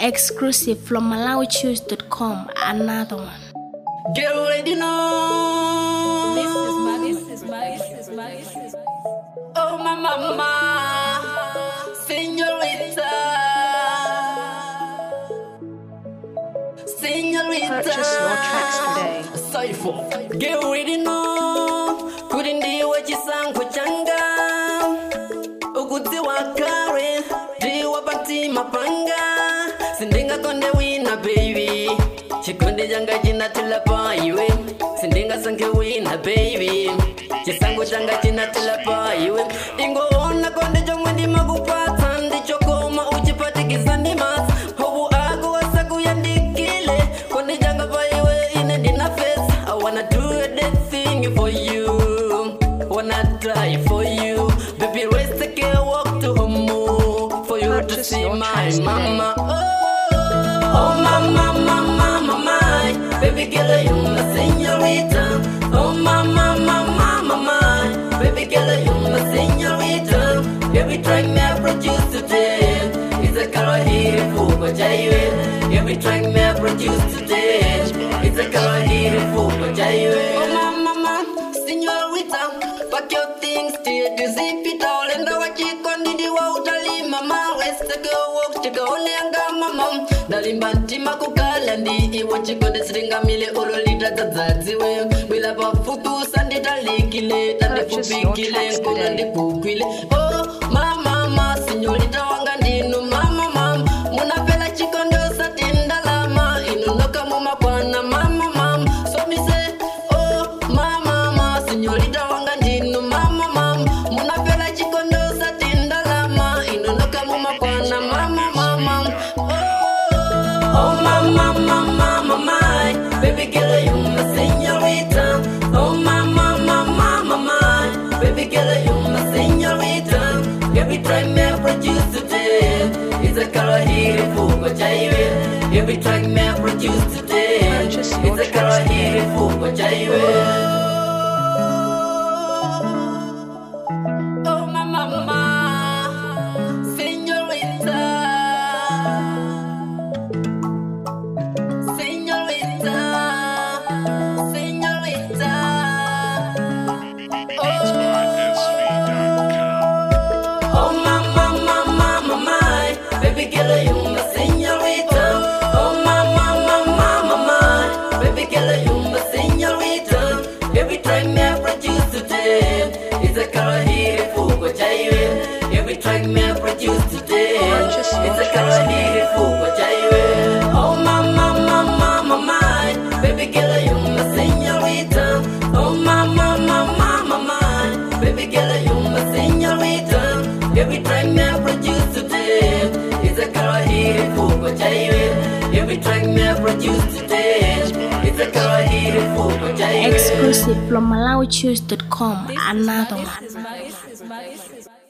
Exclusive from MalawiChoose.com. Another one. Get ready now. This is my. Oh my mama, señorita, señorita. Purchase your tracks today. Cypher. Get ready now. Couldn't do what you sang for changa. Ukuti wakare, diwa pati mapanga. Sindinga konde wina baby. Chikonde janga jina tilapa iwe. Sindinga sanke wina baby. Chisango janga jina tilapa iwe. Ingo ona konde jomwendi magupata. Ndicho koma uchipati kizandi mas. Hobu agu wasaku yandikile. Konde janga pa iwe ine dina face. I wanna do a dead thing for you. Wanna die for you. Baby raise the care walk to home. For you to see my mama. Oh mama, mama, mama, baby girl, you my señorita. Oh mama, mama, mama, baby girl, you my señorita. Every track me I produce today is a color here for Bajaye. Every track me I produce today is a color here for Bajaye. Oh mama, mama, señorita, pack your things to your zip it all and the watch it on the water. Mama, rest the girl walk to go lenga mama. Dalimbanti makukala ndi iwo chikode siringa mile ololita tadzadzwe bila pafutu sandi talikile tandikupikile kuna ndikukwile. Oh mama mama señorita wanga ndinu mama mama munapela chikondo satindalama inunoka mumakwana mama mama so me say oh mama mama señorita wanga ndinu mama mama munapela chikondo satindalama inunoka mumakwana mama mama. Oh mama, mama, mama, baby girl, you my señorita. Oh mama, mama, mama, baby girl, you my señorita. Every track me I produce today is a color here for Bajaye. Every track me I produce today is a color here for Bajaye. Oh mama, mama, señorita. Oh mama, mama, mama, baby girl, you my señorita. Oh mama, mama, mama, baby girl, you my señorita. Every track me I produce today is a color here for Bajaye. Every track me I produce today is a color here for Bajaye. Oh mama, mama, mama, baby girl, you my señorita. Oh mama, mama, mama, baby girl, you my señorita. Every track me I produce today is a color here for Bajaye. Every track me I produce today is a color here for Bajaye. Exclusive from MalawiChoose.com. Another one. This is my.